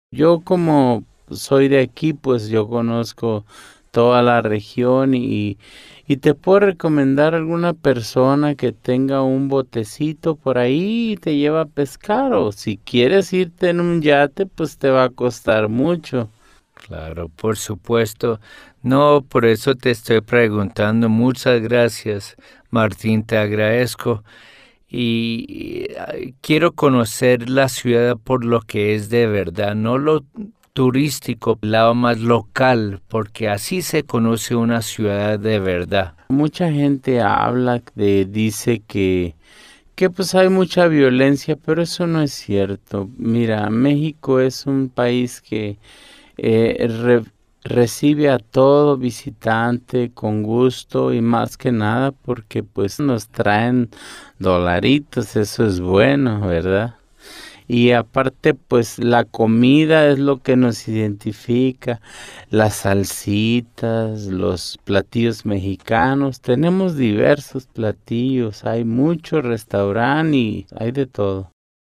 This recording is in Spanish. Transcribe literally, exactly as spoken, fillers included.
Yo como soy de aquí, pues yo conozco toda la región y, y te puedo recomendar alguna persona que tenga un botecito por ahí y te lleva a pescar o si quieres irte en un yate, pues te va a costar mucho. Claro, por supuesto. No, por eso te estoy preguntando. Muchas gracias, Martín, te agradezco. Y ay, quiero conocer la ciudad por lo que es de verdad, no lo turístico, el lado más local, porque así se conoce una ciudad de verdad. Mucha gente habla de, dice que, que pues hay mucha violencia, pero eso no es cierto. Mira, México es un país que eh, re- recibe a todo visitante con gusto y más que nada porque pues nos traen dolaritos, eso es bueno, ¿verdad? Y aparte, pues la comida es lo que nos identifica, las salsitas, los platillos mexicanos. Tenemos diversos platillos, hay muchos restaurantes y hay de todo.